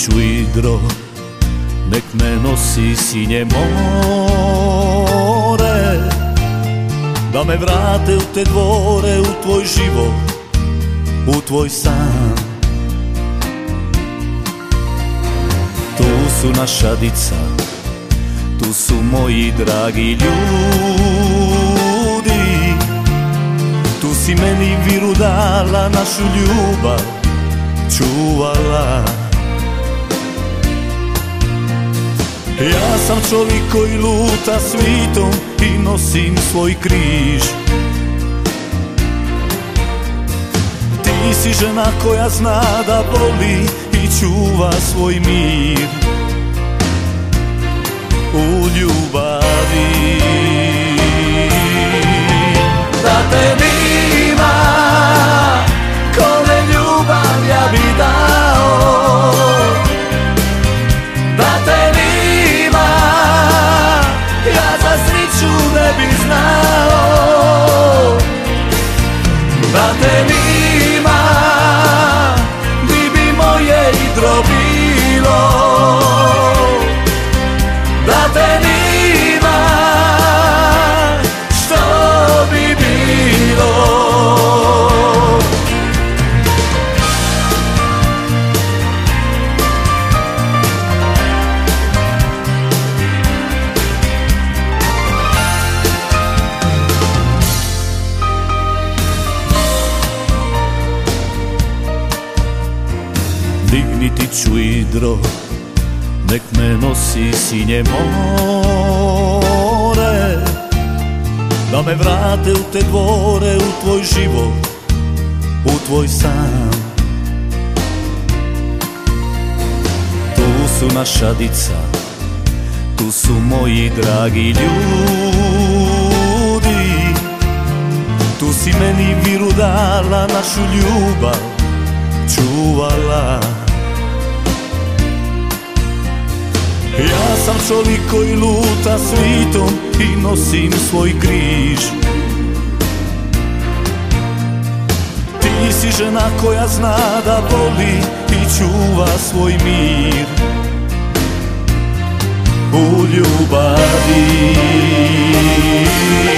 ću idro, nek me nosi sinje more, da me vrate u te dvore, u tvoj život, u tvoj san. Tu su naša dica, tu su moji dragi ljudi, tu si meni viru dala, našu ljubav čuvala. Ja sam čovjek koji luta svitom i nosim svoj križ. Ti si žena koja zna da voli i čuva svoj mir u ljubavi. Da te nima, kome ljubav ja bi dao. Da te nima, ja za sreću ne bi znao. Da te nima, di bi moje idro bilo. Da te nima, što bi bilo. Digniti ću idro, nek me nosi sinje more, da me vrate u te dvore, u tvoj život, u tvoj san. Tu su naša dica, tu su moji dragi ljudi, tu si meni viru dala, našu ljubav čuvala. Ja sam čovjek koji luta svitom i nosim svoj križ. Ti si žena koja zna da voli i čuva svoj mir u ljubavi.